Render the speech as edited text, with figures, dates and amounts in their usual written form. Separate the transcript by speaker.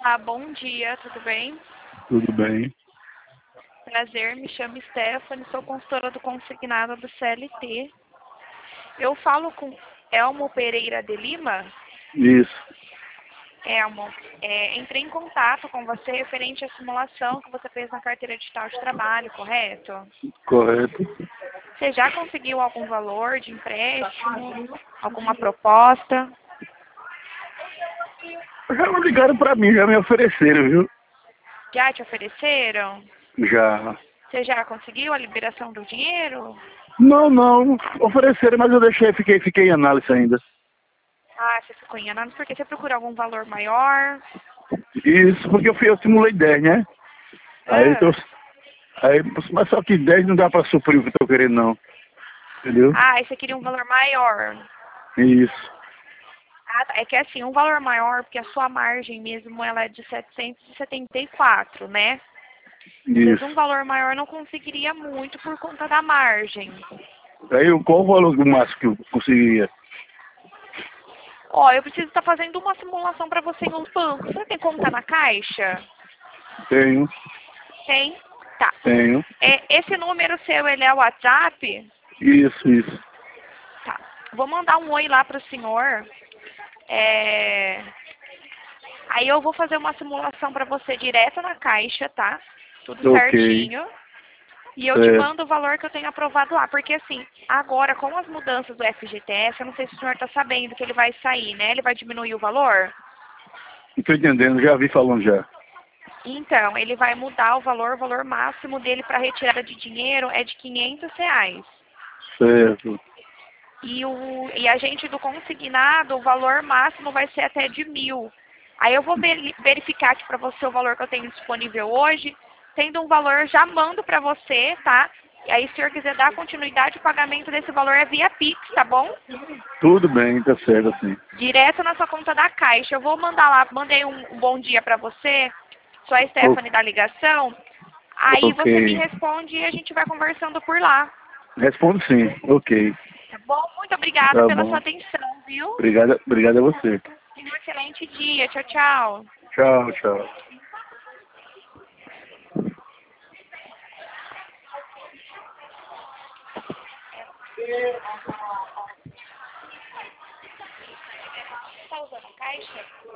Speaker 1: Olá, bom dia, tudo bem?
Speaker 2: Tudo bem?
Speaker 1: Prazer, me chamo Stephanie, sou consultora do Consignado do CLT. Eu falo com Elmo Pereira de Lima.
Speaker 2: Isso,
Speaker 1: Elmo, entrei em contato com você referente à simulação que você fez na carteira digital de trabalho, correto?
Speaker 2: correto.
Speaker 1: Você já conseguiu algum valor de empréstimo? Alguma proposta?
Speaker 2: Já ligaram pra mim, já me ofereceram, viu?
Speaker 1: Já te ofereceram?
Speaker 2: Já.
Speaker 1: Você já conseguiu a liberação do dinheiro?
Speaker 2: Não, ofereceram, mas eu deixei, fiquei em análise ainda.
Speaker 1: Ah, você ficou em análise porque você procura algum valor maior?
Speaker 2: Isso, porque eu simulei 10, né? Aí,
Speaker 1: Ah,
Speaker 2: aí, mas só que 10 não dá pra suprir o que eu tô querendo, não. Entendeu?
Speaker 1: e você queria um valor maior.
Speaker 2: Isso,
Speaker 1: Ah, tá. É que assim, um valor maior, porque a sua margem mesmo ela é de 774, né? Às vezes um
Speaker 2: isso.
Speaker 1: valor maior não conseguiria muito por conta da margem.
Speaker 2: Aí, qual o valor do máximo que eu conseguiria?
Speaker 1: Ó, eu preciso estar fazendo uma simulação para você em um banco. Você tem conta na Caixa?
Speaker 2: Tenho,
Speaker 1: Tem? Tá.
Speaker 2: tenho.
Speaker 1: Esse número seu, ele é o WhatsApp?
Speaker 2: Isso.
Speaker 1: Tá. Vou mandar um oi lá pro senhor. É, Aí eu vou fazer uma simulação para você direto na Caixa, tá? Tudo
Speaker 2: Ok,
Speaker 1: certinho. E eu te
Speaker 2: certo.
Speaker 1: mando o valor que eu tenho aprovado lá. Porque assim, agora com as mudanças do FGTS, eu não sei se o senhor está sabendo que ele vai sair, né? Ele vai diminuir o valor.
Speaker 2: Não tô entendendo, já vi falando já.
Speaker 1: Então, ele vai mudar o valor máximo dele para retirada de dinheiro é de R$ 500.
Speaker 2: Certo.
Speaker 1: E a gente do consignado, o valor máximo vai ser até de 1.000. Aí eu vou verificar aqui para você o valor que eu tenho disponível hoje. Tendo um valor, já mando para você, tá? E aí, se o senhor quiser dar continuidade, o pagamento desse valor é via Pix, tá bom?
Speaker 2: Tudo bem, tá certo assim.
Speaker 1: Direto na sua conta da Caixa. Eu vou mandar lá, mandei um bom dia para você, sou a
Speaker 2: O-
Speaker 1: Stephanie da ligação. Aí
Speaker 2: Ok.
Speaker 1: você me responde e a gente vai conversando por lá.
Speaker 2: Respondo sim. Ok.
Speaker 1: Tá bom? Muito obrigada
Speaker 2: Tá
Speaker 1: pela sua
Speaker 2: bom.
Speaker 1: atenção, viu?
Speaker 2: Obrigado a você.
Speaker 1: Tenha um excelente dia. Tchau, tchau.
Speaker 2: Tchau.
Speaker 1: Tá usando a caixa?